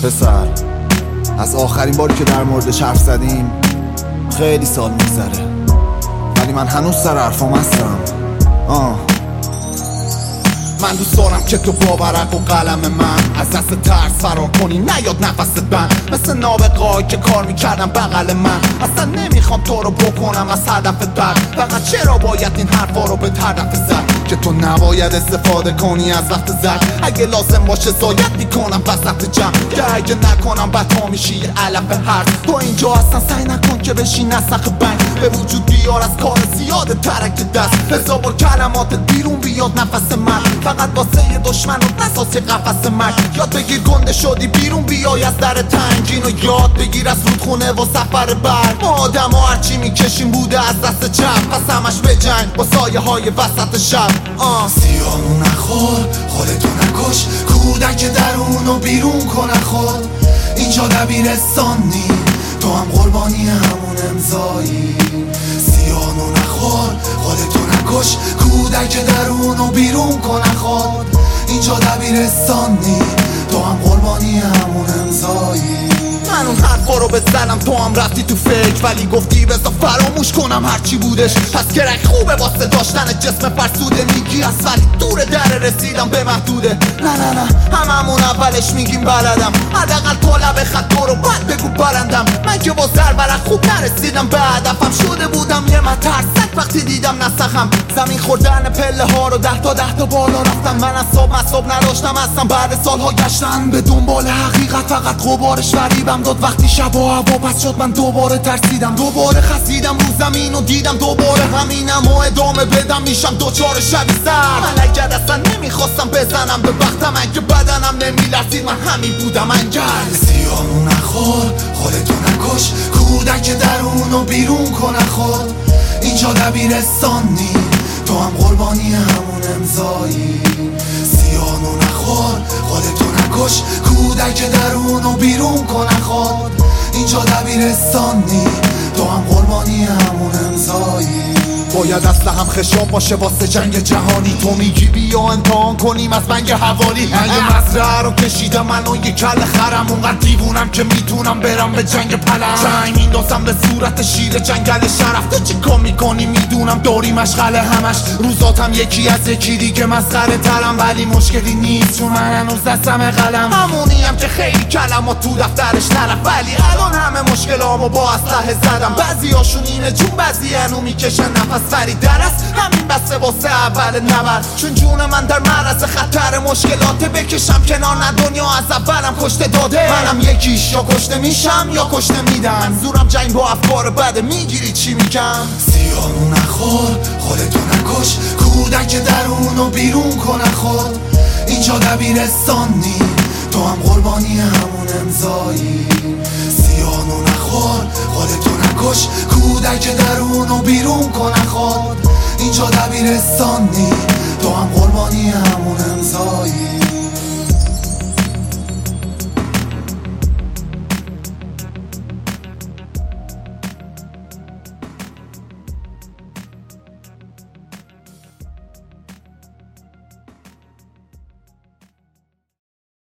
پسر، از آخرین باری که در موردش حرف زدیم خیلی سال میگذره، ولی من هنوز سر حرفام هستم. من دوست دارم که تو با ورق و قلم من از دست ترس فرار کنی، نیاد نفست بند مثل نابغه‌ای که کار میکردم بغل من. اصلا نمیخوام تو رو بکنم از هدفت بر، فقط چرا باید این حرفا رو به هدف زد که تو نباید استفاده کنی از وقت زد. اگه لازم باشه زاید میکنم وسط جمع، که اگه نکنم بتا میشی یه علف هرز. تو اینجا اصلا سعی نکن که بشی نسخ بنگ، به وجود بیار از کار زیاد ترک دست. بذار با کلمات بیرون بیاد نفس من، فقط واسه یه دشمن و نساسی قفس مرگ. یاد بگیر گنده شدی بیرون بیای از در تنگین، و یاد بگیر از رودخونه و سفر برگ. ما آدم ها هرچی میکشیم بوده از دست چپ، پس همش به جنگ با سایه های وسط شب. سیانو نخور، خودتو نکش، کودک درونو بیرون کن خود. اینجا دبیرستان نی، تو هم قربانی همون امضایی. سیانو نخور، خودتو نکش، کودک درونو بیرون کن خود. اینجا دبیرستان نی، تو هم قربانی همون امضایی. من اون حرفا رو بزنم تو هم رفتی تو فکر، ولی گفتی بذار فراموش کنم هرچی بودش. پس گرک خوبه واسه داشتن جسم فرسوده، میگی از ولی دور در رسیدم به محدوده. نه هممون اولش میگیم بلدم، حداقل تا لب خط رو بعد بگو بلندم. من که با زربرق خوب نرسیدم به هدفم، شده بودم یه مترسک وقتی دیدم نسخم. زمین خوردن پله ها رو ده تا بالا رفتم. من از صبح مصاب نداشتم اصلا، بعد سالها گشتن به دنبال حقیقت، فقط غبارش فریبم داد وقتی شب و هوا پس شد. من دوباره ترسیدم، دوباره خسیدم رو زمین و دیدم دوباره همینم و ادامه بدم میشم دوچار شبی سر. من اگر اصلا نمیخواستم بزنم به وقتم، اگه بدنم نمیلرزید من همین بودم انگل. سیانو نخور، خودتو نکش، کودک درونو بیرون کن خود. اینجا دبیرستان نی، تو هم قربانی همون امضایی. سیانو نخور، خودتو نکش، کودک درونو بیرون کن خود. اینجا دبیرستان نی، تو هم قربانی همون امضایی. باید اصلا هم خشام باشه واسه جنگ جهانی. تو میگی بیا امتحان کنیم از بنگ حوالی. من یه مزرعه رو کشیدم من و یه کل خرم، اونقدر دیوونم که میتونم برم به جنگ پلنگ. جنگ میندازم به صورت شیر جنگل شرف. تو چی کار میکنی میدونم داری مشغله همش، روزاتم یکی از یکی دیگه مسخره ترم. ولی مشکلی نیست چون من هنوز دستم قلم، همونیم که خیلی کلمات تو دفترش نرفت. ولی الان همه مشکلامو با اسلحه زدم. بعضیاشون اینه جون بعضی هنو میکشن نفس، ولی درست همین بسه واسه اول نبرد. چون جون من در معرض خطر مشکلات، بکشم کنار نه دنیا از اولم کشته داده. منم یکیش، یا کشته میشم یا کشته میدن. زورم جنگ با افکار بده، میگیری چی میگم؟ سیانو نخور، خودتو نکش، کودک درونو بیرون کن خود. اینجا دبیرستان نی، تو هم قربانی همون امضایی. سیانو نخور، خودتو نکش، کودک درونو بیرون کن خود. اینجا دبیرستان نی، تو هم قربانی همون امضایی.